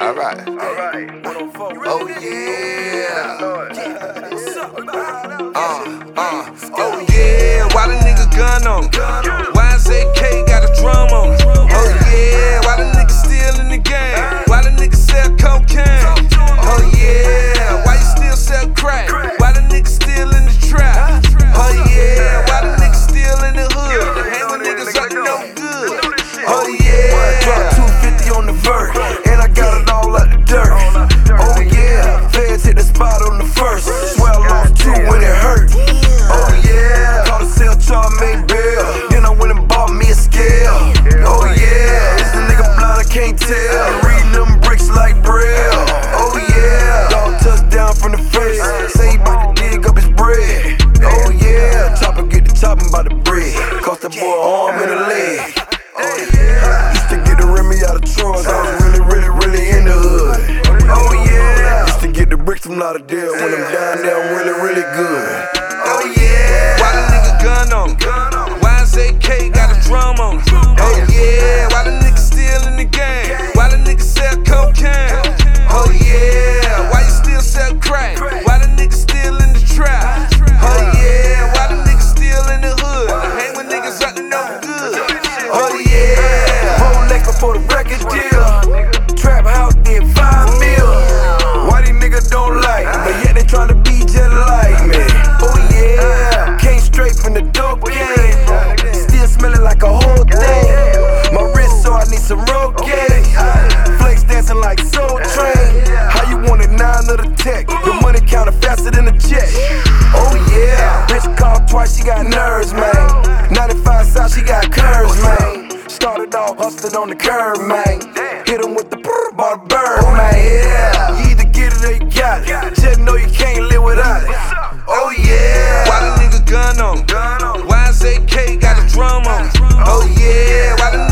Alright. Oh yeah. Oh yeah. Why the nigga gun on me? Why YZK got a drum on me? Oh yeah. Why the nigga still in the game? Why the nigga sell cocaine? Oh yeah. Why you still sell crack? Why the nigga still in the trap? Oh yeah. Why the nigga still in the hood? Hang with niggas like no good. Oh yeah. Drop 250 on the vert, and I got it all out the dirt. Oh yeah. Feds hit the spot on the first. Swear I lost two when it hurt. Oh yeah. Caught a sale charge, made bail. Then I went and bought me a scale. Oh yeah. Is the nigga blind? I can't tell. Reading them bricks like Braille. Oh yeah. Dog touchdown from the face. Say he bout to dig up his bread. Oh yeah. Chopper get the chopping by the bread. Cost that boy an arm and a leg. Oh yeah. Used to get the Remy out of Troy's. I was really in the hood. Oh yeah. Used to get the bricks from Lauderdale. When I'm down there, I'm really good. Oh yeah. Why the nigga gun on me? Why YZK got a drum on me? Oh yeah. Why the nigga still in the game? Why the nigga sell cocaine? Oh yeah. Why you still sell crack? Why the nigga still in the trap? Oh yeah. Why the nigga still in the hood? Hang with niggas up to no good. Oh yeah. Rolex before the record deal. Trap house did 5 mil. Why these niggas don't like me, but yet they tryna be just like me. Oh yeah. Came straight from the dope game. Still smelling like a whole thing. My wrist, so I need some Rogaine. Flex dancing like Soul Train. How you want it, 9 of the tech? The money counter faster than a jet. Oh yeah. Bitch called twice, she got nerves, man. 95 South, she got curves, man. Started off hustling on the curb, man. Hit him with the bought a bird, man. Yeah. You either get it or you got it. Just know you can't live without it. Oh yeah. Why the nigga gun on me? Why YZK got a drum on me? Oh yeah. Why the